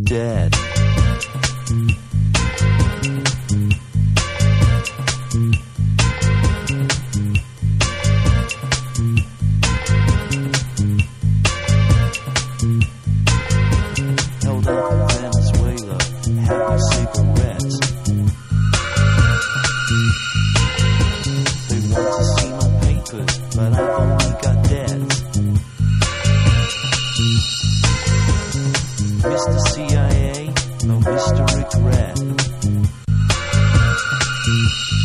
dead. Held up in Venezuela, happy cigarettes. They want to see my papers, but I've only got debts. Mr. CIA, no Mr. Regret.